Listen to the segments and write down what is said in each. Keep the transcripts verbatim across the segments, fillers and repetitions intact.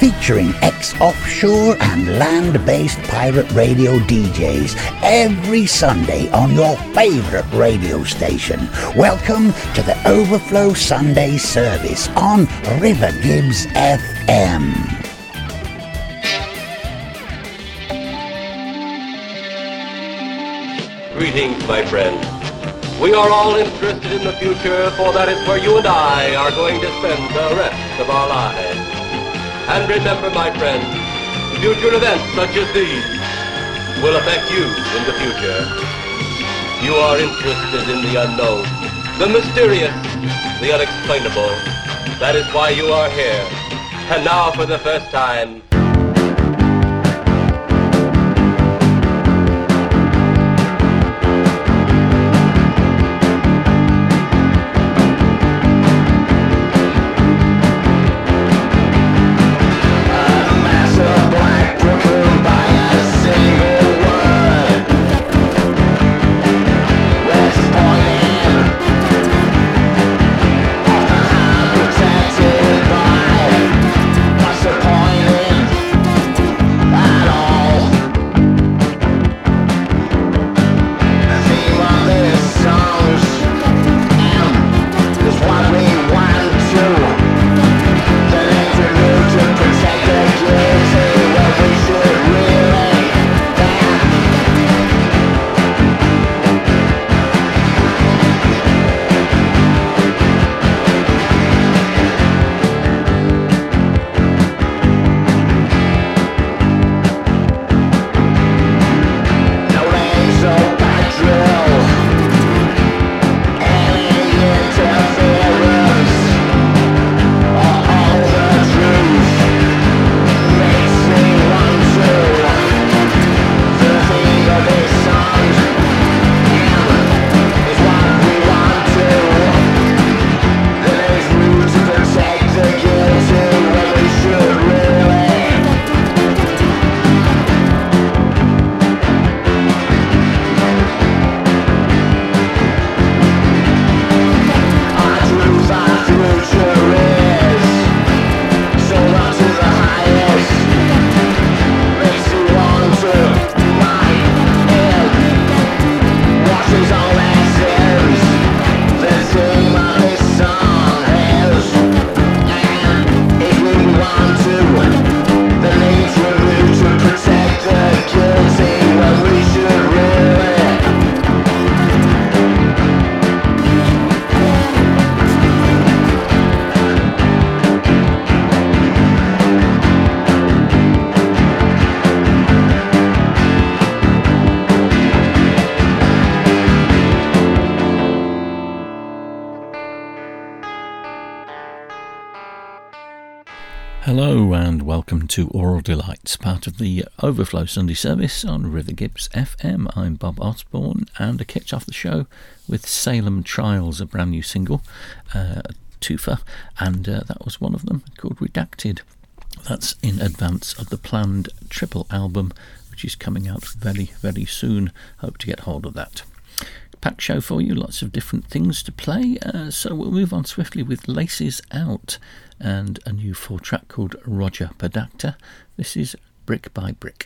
featuring ex-offshore and land-based pirate radio D Js every Sunday on your favourite radio station. Welcome to the Overflow Sunday service on River Gibbs F M. Greetings, my friends. We are all interested in the future, for that is where you and I are going to spend the rest of our lives. And remember, my friends, future events such as these will affect you in the future. You are interested in the unknown, the mysterious, the unexplainable. That is why you are here. And now, for the first time, Hello and welcome to Aural Delights, part of the Overflow Sunday service on River Gibbs F M. I'm Bob Osborne, and I kicked off the show with Salem Trials, a brand new single, uh, a twofer, and uh, that was one of them, called Redacted. That's in advance of the planned triple album, which is coming out very, very soon. Hope to get hold of that. Packed show for you, lots of different things to play, uh, so we'll move on swiftly with Laces Out and a new full track called Roger Padacta. This is Brick by Brick.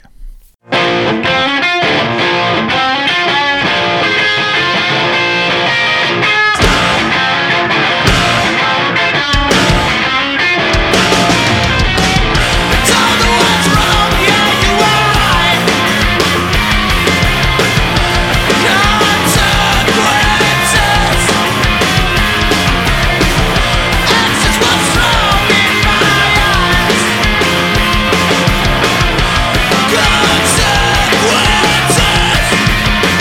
Consequences.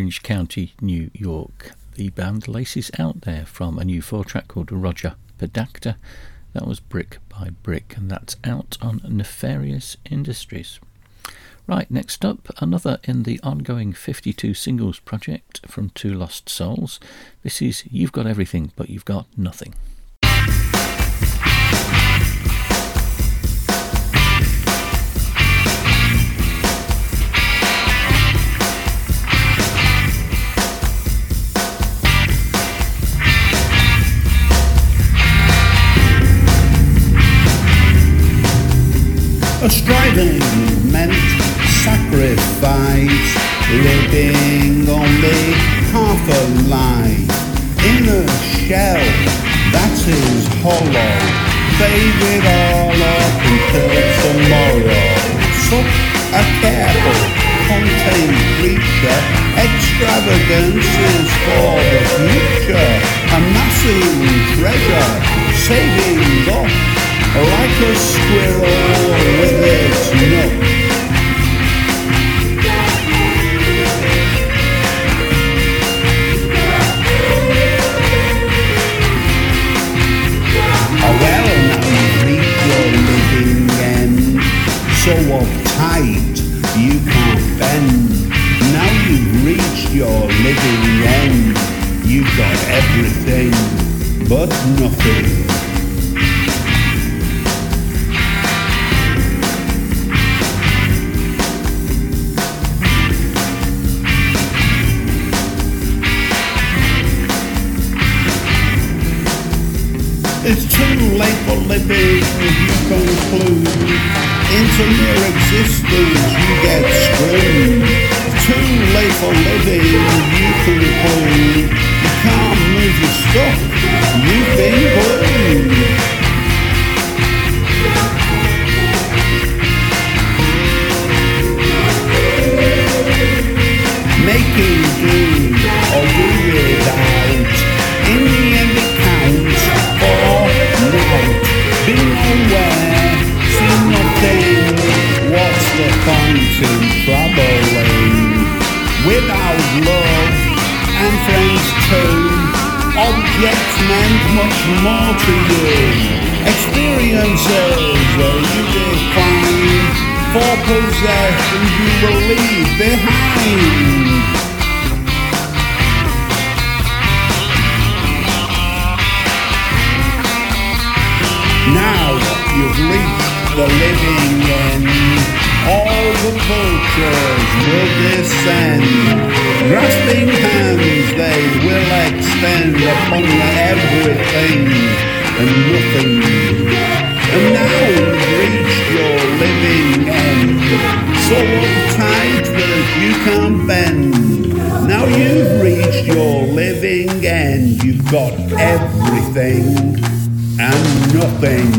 Orange County, New York. The band Laces Out there from a new four-track called Roger Pedacta. That was Brick by Brick, and that's out on Nefarious Industries. Right, next up, another in the ongoing fifty-two Singles project from Two Lost Souls. This is You've Got Everything, But You've Got Nothing. A striving meant sacrifice, living only half a life. In a shell that is hollow, save it all up until tomorrow. Such a careful, contained creature, extravagance is for the future. Amassing treasure, saving up like a squirrel with its nut. Oh well, now you've reached your living end, so uptight you can't bend. Now you've reached your living end, you've got everything but nothing. It's too late for living, you conclude. Into your existence you get screwed. It's too late for living, you conclude. You can't move your stuff, you've been glued. Making do or do without, in the end it counts for naught. Be nowhere, see nothing, what's the point in troubling? Without love and friends too, objects meant much more to you. Experiences that you define, for possessions you will leave behind. Now you've reached the living end, all the vultures will descend. Grasping hands they will extend upon your everything and nothing. And now you've reached your living end, so uptight that you can't bend. Now you've reached your living end, you've got everything and nothing.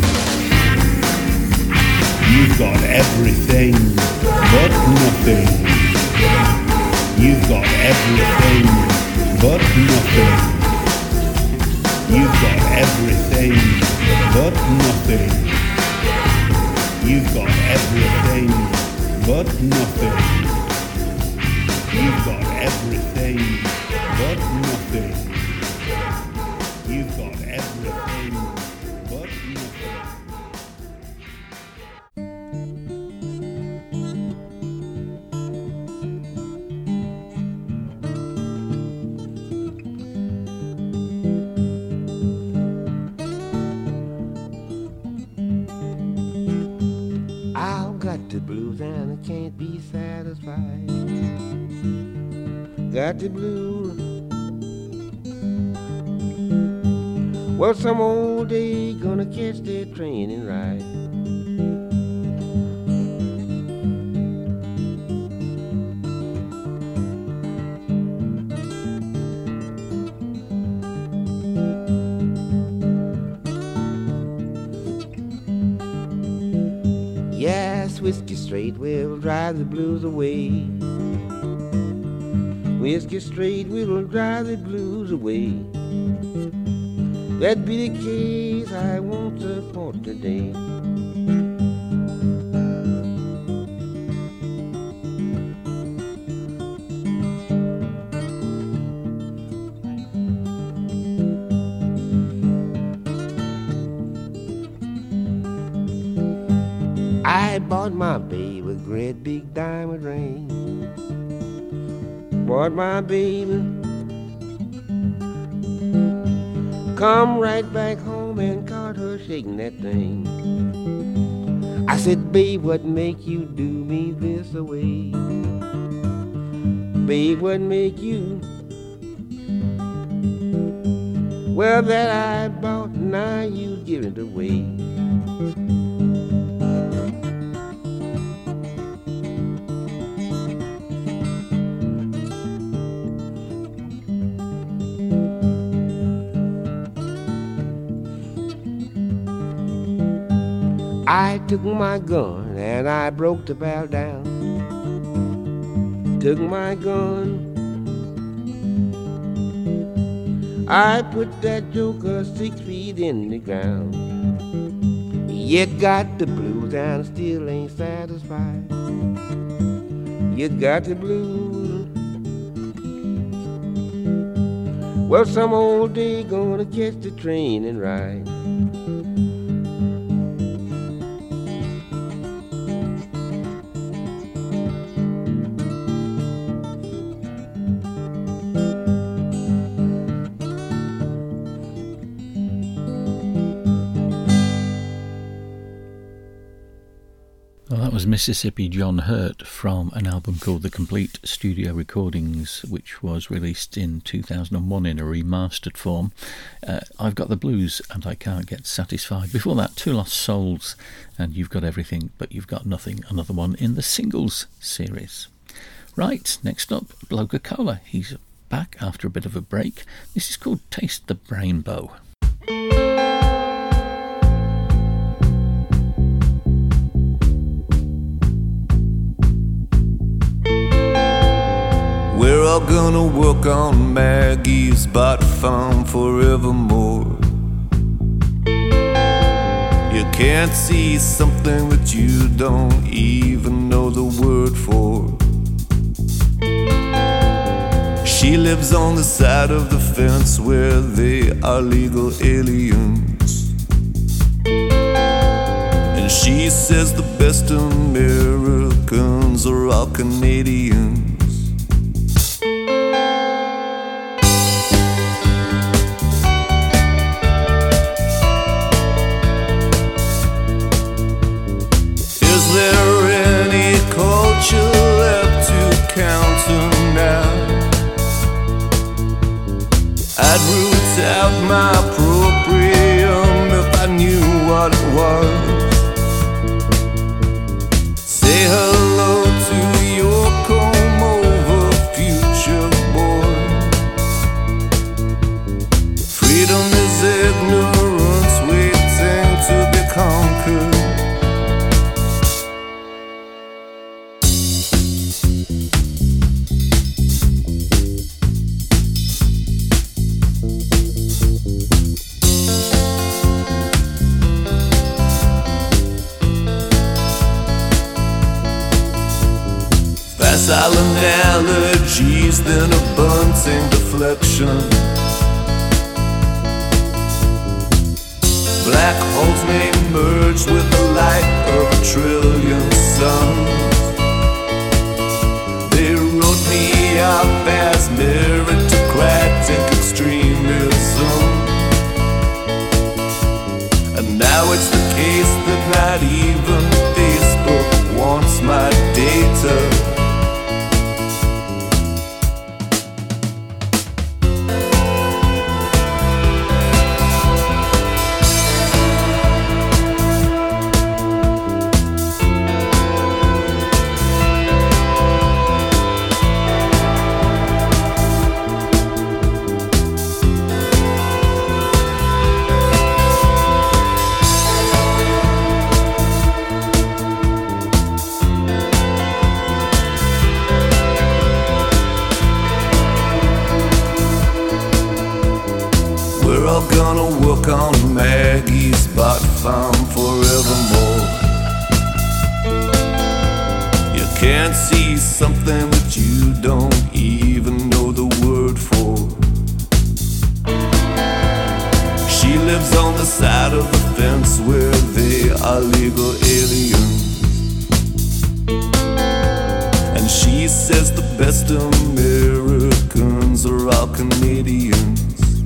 You've got everything but nothing. You've got everything but nothing. You've got everything but nothing. You've got everything but nothing. You've got everything but nothing. You've got everything but nothing. I've got the blues and I can't be satisfied. Got the blues. Well, some old day gonna catch that train and ride. Yes, whiskey straight will drive the blues away. Whiskey straight will drive the blues away. That be the case I won't support today. I bought my baby a great big diamond ring. Bought my baby, come right back home and caught her shaking that thing. I said, babe, what make you do me this away? Babe, what make you? Well, that I bought, now you give it away. I took my gun and I broke the barrel down. Took my gun, I put that joker six feet in the ground. You got the blues and still ain't satisfied. You got the blues. Well, some old day gonna catch the train and ride. Mississippi John Hurt from an album called The Complete Studio Recordings, which was released in two thousand one in a remastered form. Uh, I've Got the Blues and I Can't Get Satisfied. Before that, Two Lost Souls and You've Got Everything But You've Got Nothing, another one in the singles series. Right, next up, Bloca-Cola. He's back after a bit of a break. This is called Taste the Rainbow. We're all gonna work on Maggie's bot farm forevermore. You can't see something that you don't even know the word for. She lives on the side of the fence where they are legal aliens. And she says the best Americans are all Canadians. Left to counter now. I'd root out my proprium if I knew what it was. Say hello to your comb-over future boy. Freedom is ignorance waiting to be conquered. Silent allergies, then a bunting deflection. Black holes may merge with the light of a trillion suns. They wrote me off as meritocratic extremism. And now it's the case that not even Facebook wants my data. Gonna work on Maggie's bot farm forevermore. You can't see something that you don't even know the word for. She lives on the side of the fence where they are legal aliens. says the best Americans are all Canadians.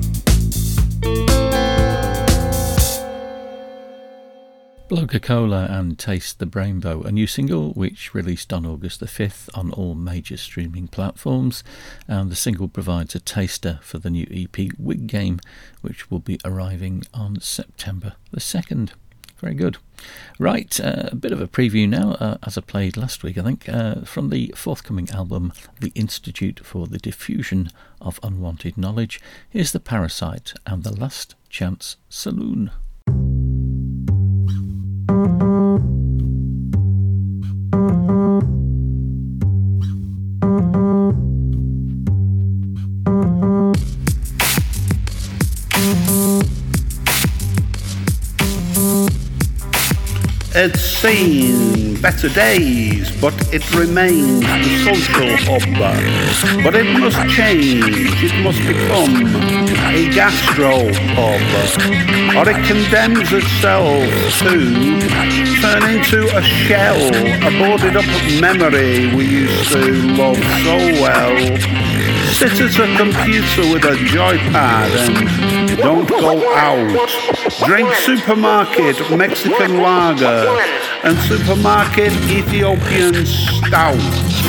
Bloca-Cola and Taste the Brainbow, a new single which released on August the fifth on all major streaming platforms, and the single provides a taster for the new E P Wig Game, which will be arriving on September the second. Very good. Right, uh, a bit of a preview now, uh, as I played last week, I think, uh, from the forthcoming album, The Institute for the Diffusion of Unwanted Knowledge. Here's The Parasite and The Last Chance Saloon. It's seen better days, but it remains the social hub. But it must change, it must become a gastro pub, or it condemns itself to turn into a shell, a boarded up memory we used to love so well. Sit at a computer with a joypad and don't go out. Drink supermarket Mexican lager and supermarket Ethiopian stout.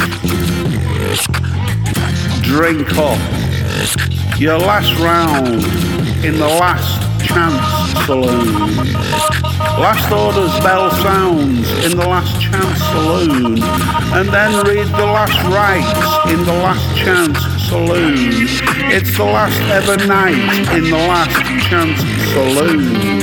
Drink up your last round in the last chance saloon. Last orders bell sounds in the last chance saloon, and then read the last rites in the last chance saloon. It's the last ever night in the last chance saloon.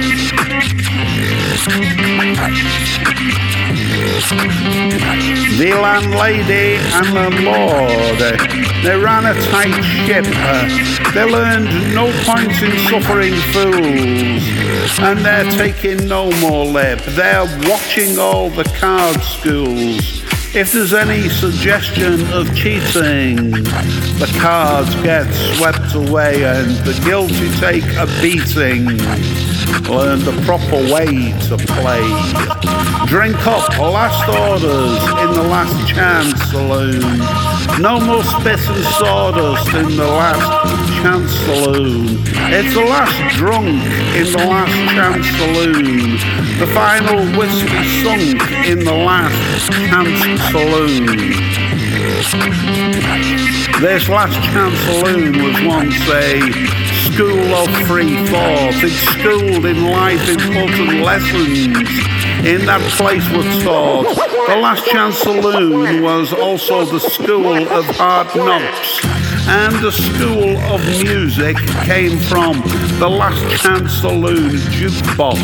The landlady and the lord, they ran a tight ship. They learned no point in suffering fools, and they're taking no more lip. They're watching all the card schools. If there's any suggestion of cheating, the cards get swept away and the guilty take a beating. Learn the proper way to play. Drink up last orders in the last chance saloon. No more spit and sawdust in the last chance saloon. It's the last drunk in the last chance saloon. The final whiskey sunk in the last chance saloon. This last chance saloon was once a school of free thought. It schooled in life important lessons. In that place were taught. The Last Chance Saloon was also the school of hard knocks, and the school of music came from the Last Chance Saloon jukebox.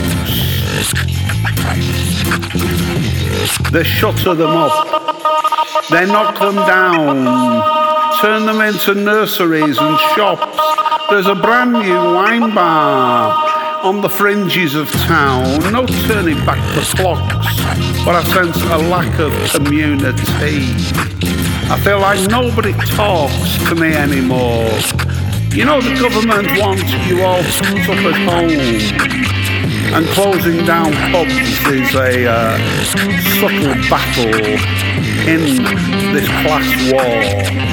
They shutter them up, they knock them down, turn them into nurseries and shops. There's a brand new wine bar on the fringes of town. No turning back the clocks, but I sense a lack of community. I feel like nobody talks to me anymore. You know, the government wants you all put up at home, and closing down pubs is a uh, subtle battle in this class war.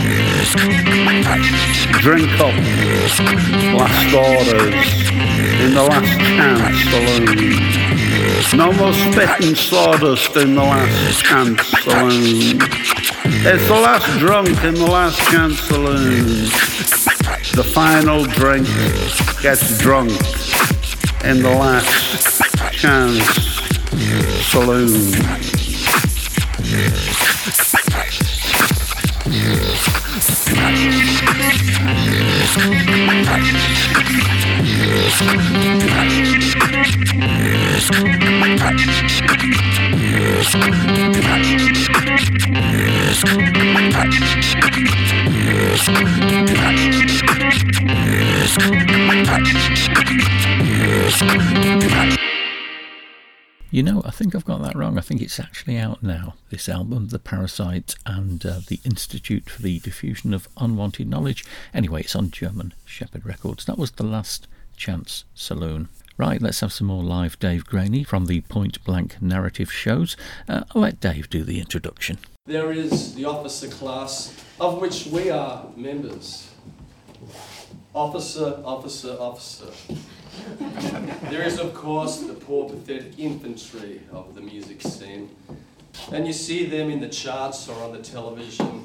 Drink up last orders in the last chance saloon. No more spit and sawdust in the last chance saloon. It's the last drunk in the last chance saloon. The final drink gets drunk in the last chance saloon. You know, I think I've got that wrong. I think it's actually out now, this album, The Parasite and uh, The Institute for the Diffusion of Unwanted Knowledge. Anyway, it's on German Shepherd Records. That was The Last Chance Saloon. Right, let's have some more live Dave Graney from the Point Blank narrative shows. Uh, I'll let Dave do the introduction. there is the officer class, of which we are members. Officer, officer, officer. There is, of course, the poor, pathetic infantry of the music scene. And you see them in the charts or on the television.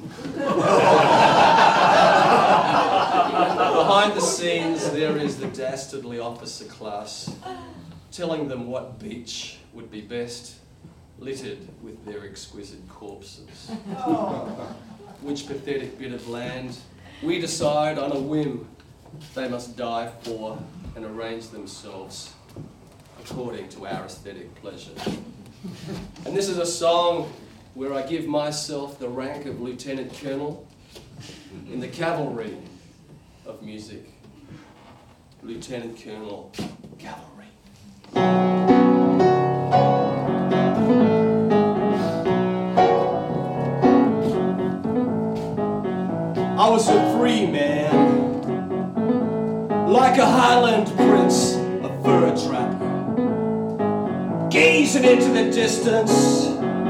Behind the scenes, there is the dastardly officer class, telling them what beach would be best, littered with their exquisite corpses. Which pathetic bit of land, we decide on a whim, they must die for and arrange themselves according to our aesthetic pleasure. And this is a song where I give myself the rank of Lieutenant Colonel in the cavalry of music. Lieutenant Colonel, cavalry. I was a free man, like a Highland prince, a fur trapper, gazing into the distance.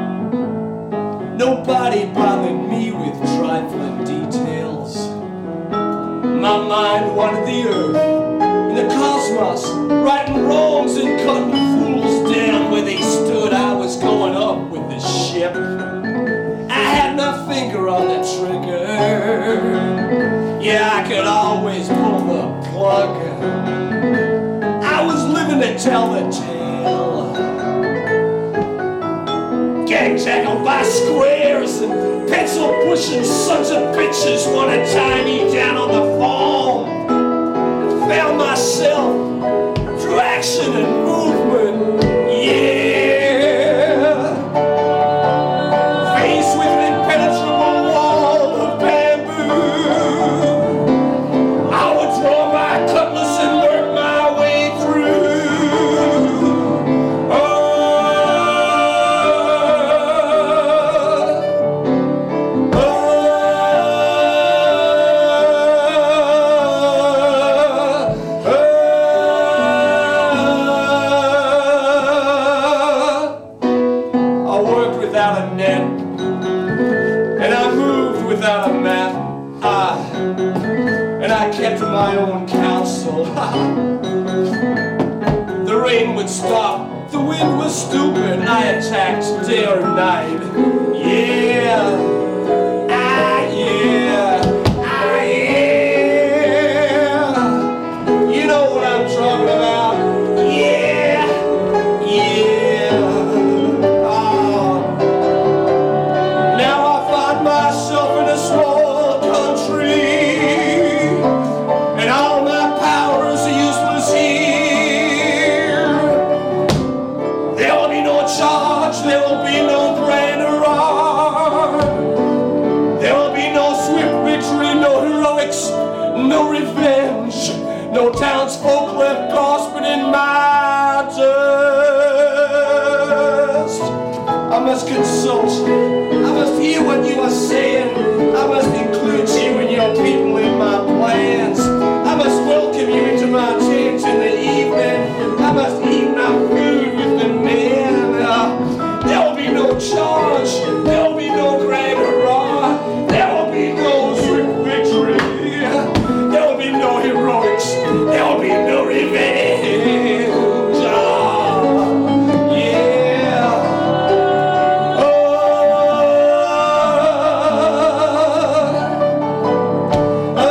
Nobody bothered me with trifling details. My mind wanted the earth and the cosmos, righting wrongs and cutting fools down where they stood. I was going up with the ship. I had my finger on the trigger. Yeah, I could always pull the plug. I was living to tell the tale. Gang tackled by squares and pencil pushing sons of bitches wanna tie me down on the farm. Found myself through action and movement, yeah. Faced with an impenetrable wall of bamboo, I would draw my cutlass and work my way through. Oh, oh, oh, oh. I worked without a net, and I moved without a map. Ah, and I kept to my own counsel. The rain would stop, the wind was stupid. I attacked day or night. Yeah, ah yeah, ah yeah. You know what I'm talking about. Yeah, yeah. Oh. Now I find myself in a small country, and all my powers are useless here. There will be no charge, there will be no grand hurrah. There will be no swift victory, no heroics, no revenge. No townsfolk left gasping in my dust. I must consult, I must hear what you are saying. I must include you and your people in my plans. I must welcome you into my tent in the evening. I must eat my food with the men. Uh, there will be no charge, there will be no grand hurrah. There will be no swift victory. There will be no heroics. There will be no revenge. Ah, yeah. Oh, oh,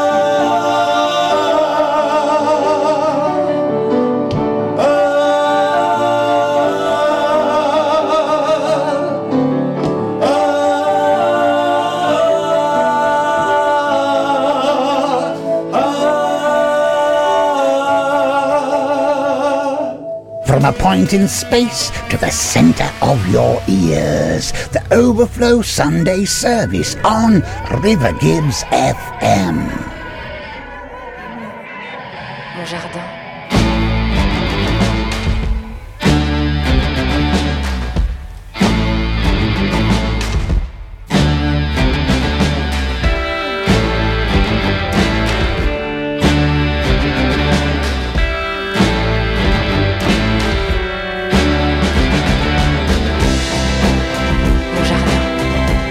From a point in space to the center of your ears, the Overflow Sunday service on River Gibbs F M. Mon jardin. Mon jardin.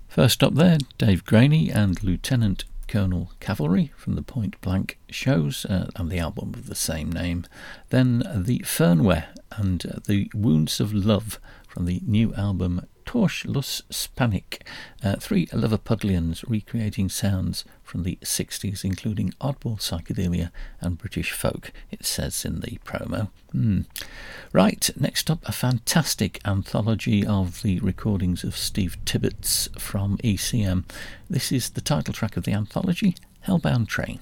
First up there, Dave Graney and Lieutenant Colonel Cavalry from the Point Blank shows uh, and the album of the same name. Then the Fernweh and uh, the Wounds of Love from the new album Torch Lus Spanik. Uh, three Liverpudlians recreating sounds from the sixties, including oddball psychedelia and British folk, it says in the promo. Mm. Right, next up, a fantastic anthology of the recordings of Steve Tibbets from E C M. This is the title track of the anthology, Hellbound Train.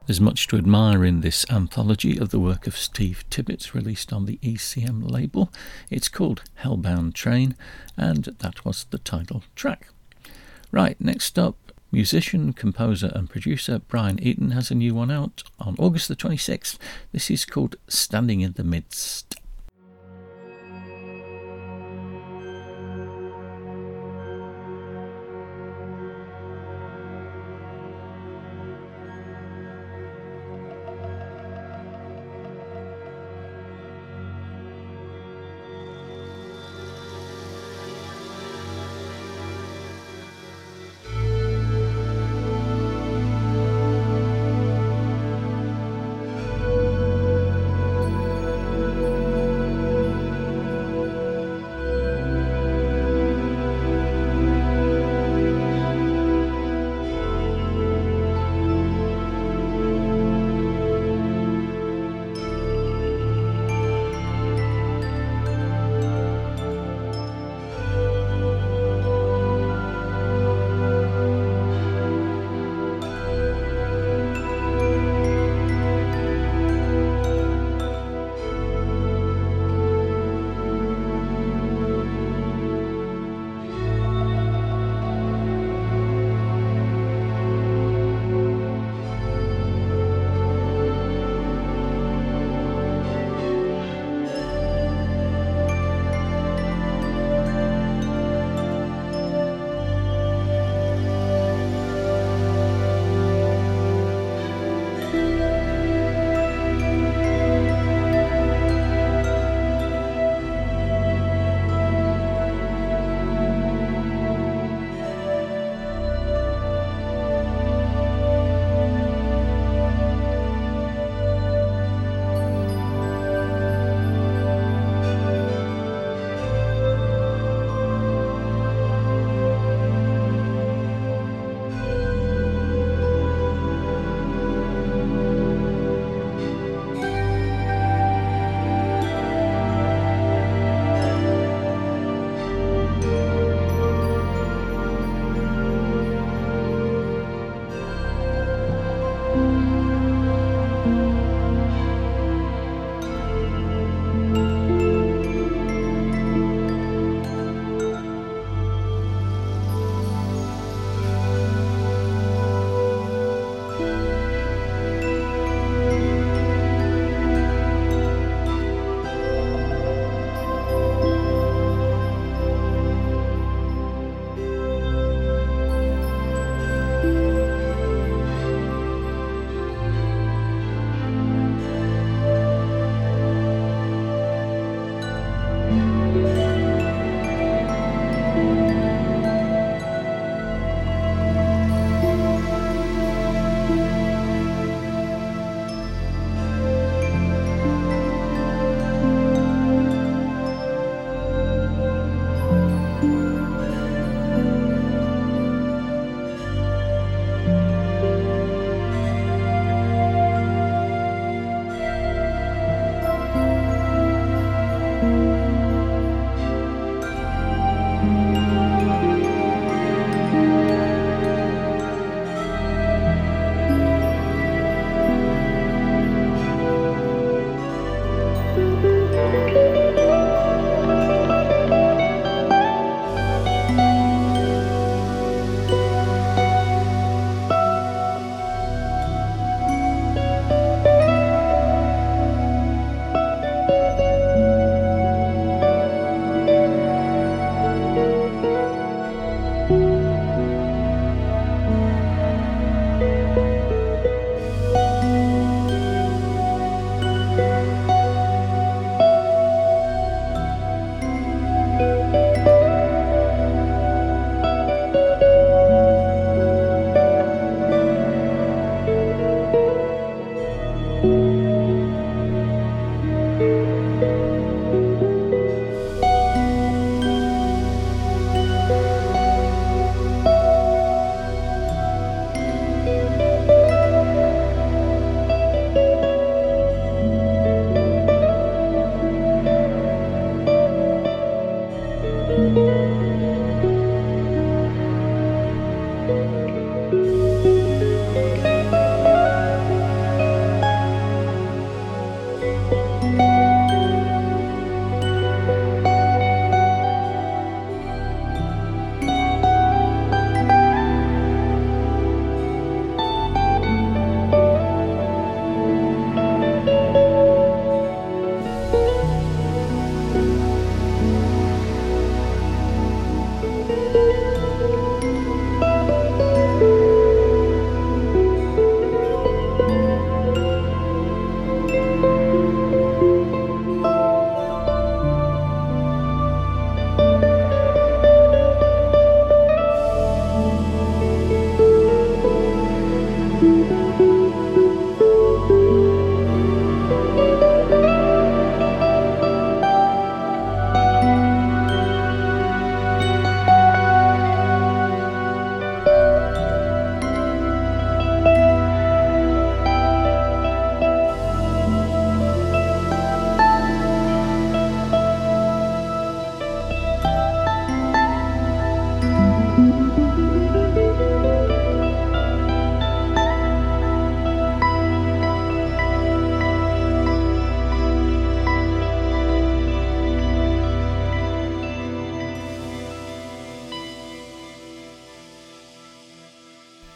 There's much to admire in this anthology of the work of Steve Tibbets, released on the E C M label. It's called Hellbound Train, and that was the title track. Right, next up, musician, composer and producer Brian Eaton has a new one out on August the twenty-sixth. This is called Standing in the Midst. Thank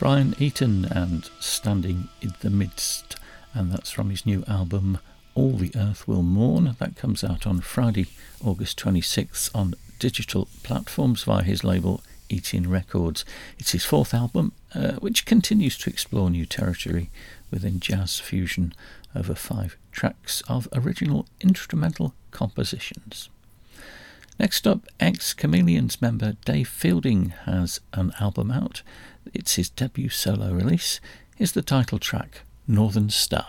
Brian Eaton and Standing in the Midst, and that's from his new album All the Earth Will Mourn. That comes out on Friday, August twenty-sixth on digital platforms via his label Eaton Records. It's his fourth album, uh, which continues to explore new territory within jazz fusion over five tracks of original instrumental compositions. Next up, Ex-Chameleons member Dave Fielding has an album out. It's his debut solo release. Here's the title track, Northern Star.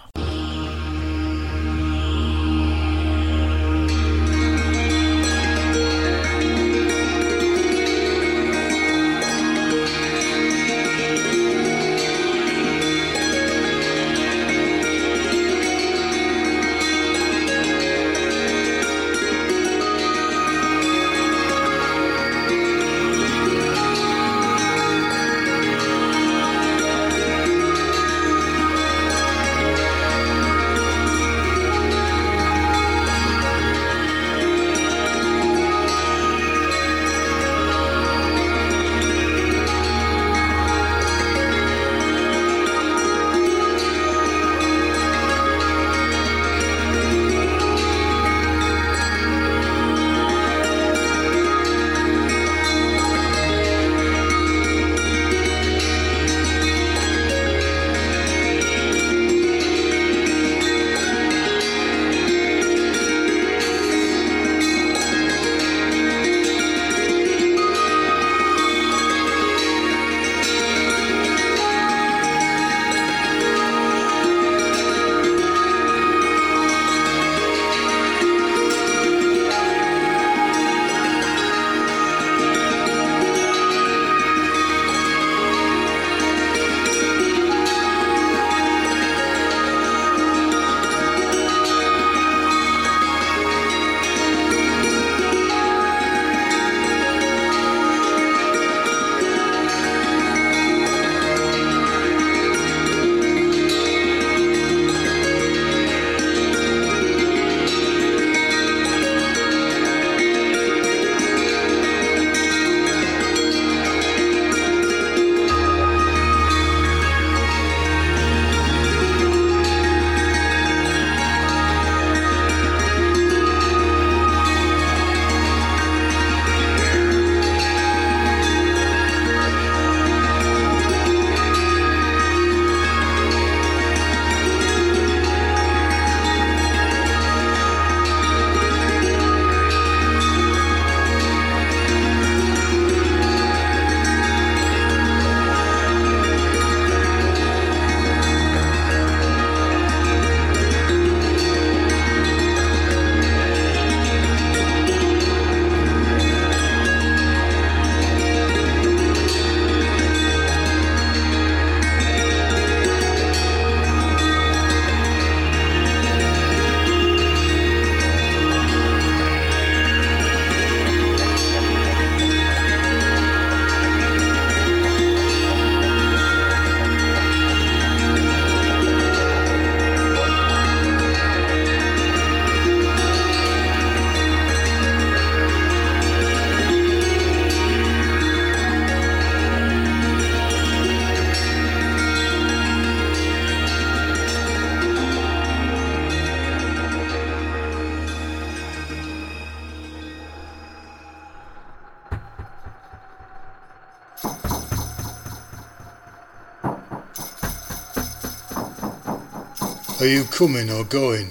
Are you coming or going?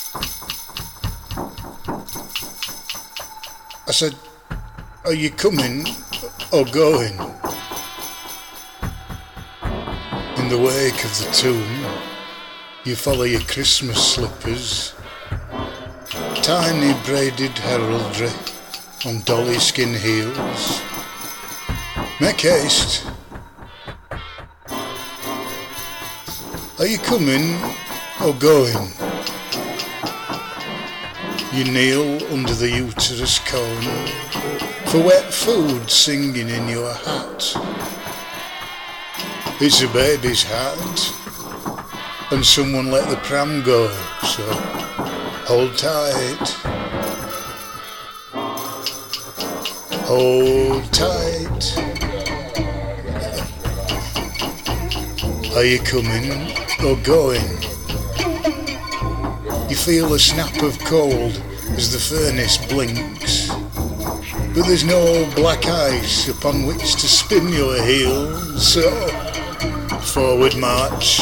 I said, are you coming or going? In the wake of the tomb, you follow your Christmas slippers, tiny braided heraldry on dolly skin heels. Make haste. Are you coming or going? You kneel under the uterus cone for wet food singing in your hat. It's a baby's hat, and someone let the pram go, so hold tight. Hold tight. Are you coming or going? You feel a snap of cold as the furnace blinks, but there's no black ice upon which to spin your heels, so forward march.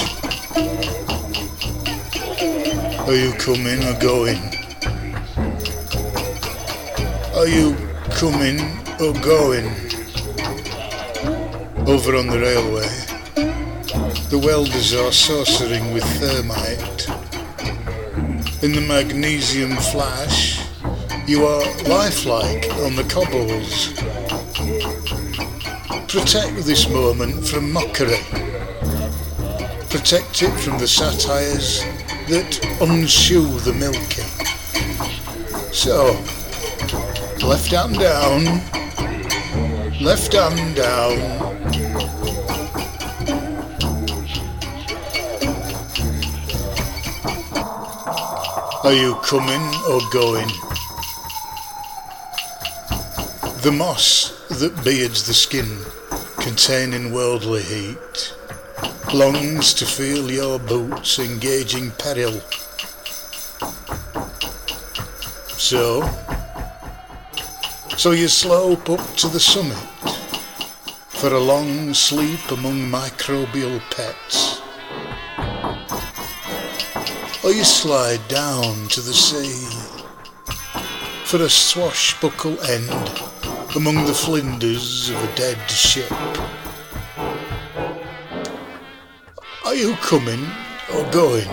Are you coming or going? Are you coming or going? Over on the railway, the welders are sorcering with thermite. In the magnesium flash, you are lifelike on the cobbles. Protect this moment from mockery. Protect it from the satires that unshoe the milky. So, left hand down, left hand down. Are you coming or going? The moss that beards the skin, containing worldly heat, longs to feel your boots engaging peril. So, so you slope up to the summit for a long sleep among microbial pets. Or you slide down to the sea for a swashbuckle end among the flinders of a dead ship. Are you coming or going?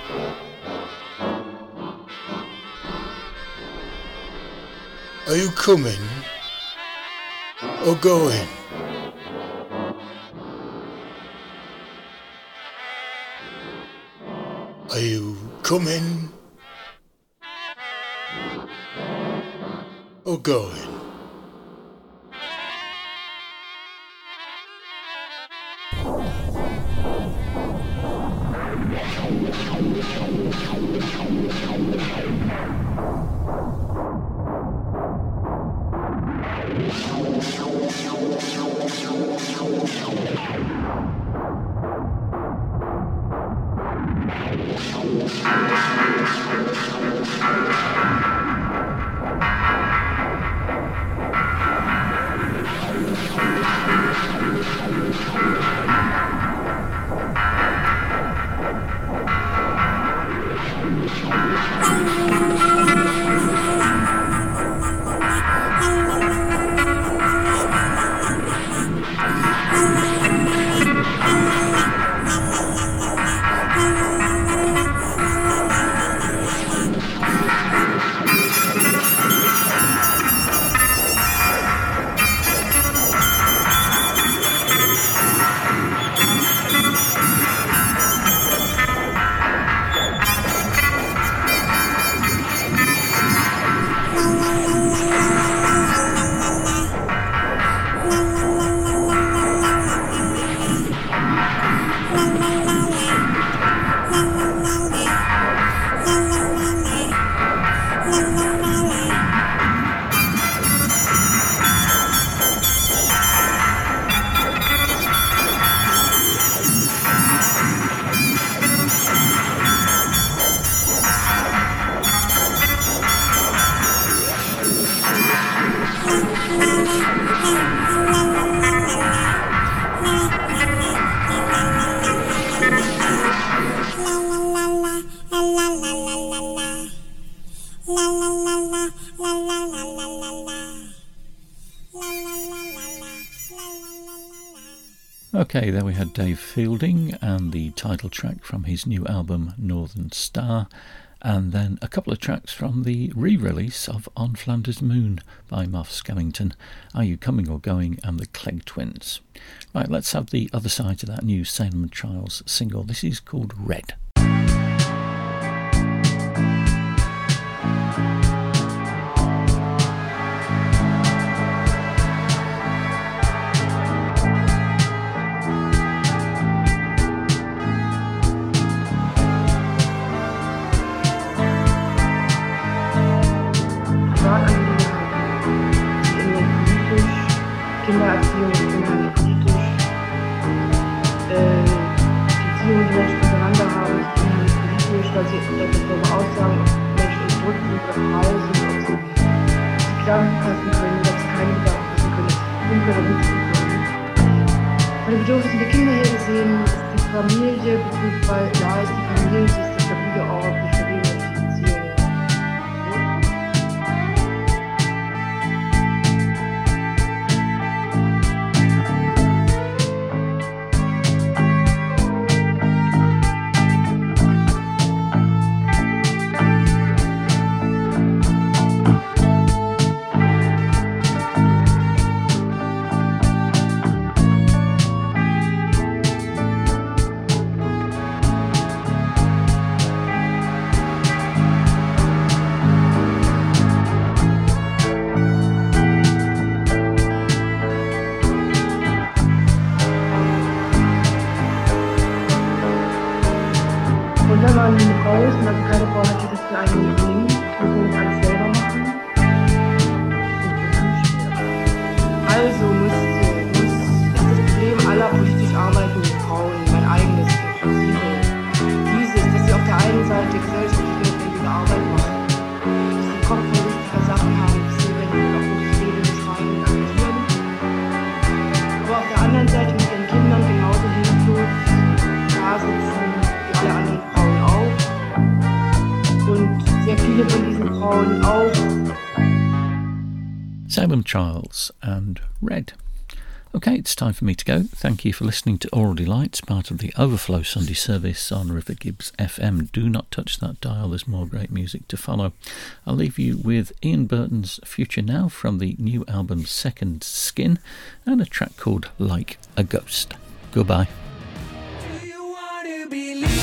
Are you coming or going? Are you coming or going? Okay, there we had Dave Fielding and the title track from his new album Northern Star, and then a couple of tracks from the re-release of On Flanders Moon by Marv Skellington, Are You Coming or Going, and the Clegg Twins. Right, let's have the other side to that new Salem and Trials single. This is called Red. Kindererziehung ist unheimlich politisch. Äh, weil sie etwas darüber aussagen, ob Menschen unterdrückt sind oder frei sind, ob sie Gedanken fassen können, ob sie keine Gedanken fassen können, ob sie tun können oder nicht tun können. Von den Bedürfnissen der Kinder her gesehen ist die Familie, beziehungsweise ja, ist die Familie, ist der stabile Ort, die stabile Beziehung. Salem Childs and Red. Okay, it's time for me to go. Thank you for listening to Aural Delights, part of the Overflow Sunday service on River Gibbs F M. Do not touch that dial, there's more great music to follow. I'll leave you with Ian Burton's Future Now from the new album Second Skin and a track called Like a Ghost. Goodbye. Do you want to believe?